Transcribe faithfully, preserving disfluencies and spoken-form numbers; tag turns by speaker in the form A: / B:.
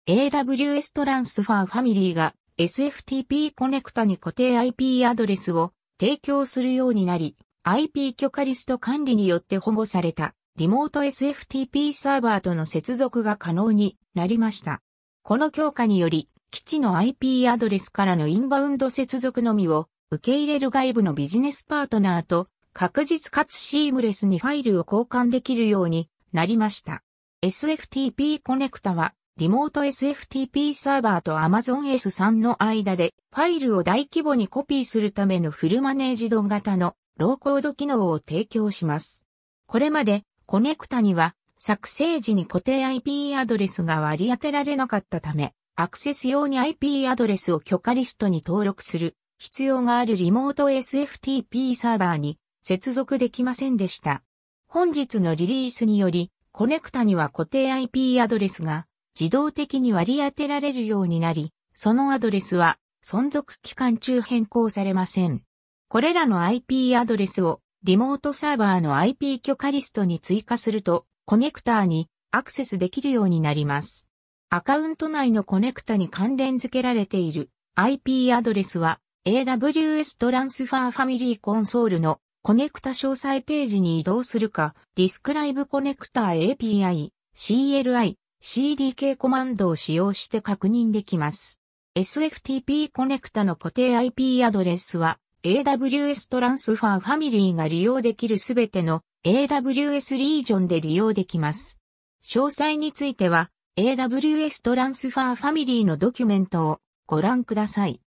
A: エーダブリューエス トランスファーファミリーが エスエフティーピー コネクタに固定 アイピー アドレスを提供するようになり、アイピー 許可リスト管理によって保護されたリモート エスエフティーピー サーバーとの接続が可能になりました。この強化により、基地の アイピー アドレスからのインバウンド接続のみを受け入れる外部のビジネスパートナーと確実かつシームレスにファイルを交換できるようになりました。エスエフティーピー コネクタはリモート エスエフティーピー サーバーと Amazon エススリー の間でファイルを大規模にコピーするためのフルマネージド型のローコード機能を提供します。これまでコネクタには作成時に固定 アイピー アドレスが割り当てられなかったため、アクセス用に アイピー アドレスを許可リストに登録する必要があるリモート エスエフティーピー サーバーに接続できませんでした。本日のリリースにより、コネクタには固定 アイピー アドレスが自動的に割り当てられるようになり、そのアドレスは存続期間中変更されません。これらの アイピー アドレスをリモートサーバーの アイピー 許可リストに追加すると、コネクターにアクセスできるようになります。アカウント内のコネクタに関連付けられている アイピー アドレスは エーダブリューエス トランスファーファミリーコンソールのコネクタ詳細ページに移動するか、Describe Connector エーピーアイ、シーエルアイ、シーディーケー コマンドを使用して確認できます。エスエフティーピー コネクタの固定 アイピー アドレスは エーダブリューエス トランスファーファミリーが利用できるすべての エーダブリューエス リージョンで利用できます。詳細については エーダブリューエス トランスファーファミリーのドキュメントをご覧ください。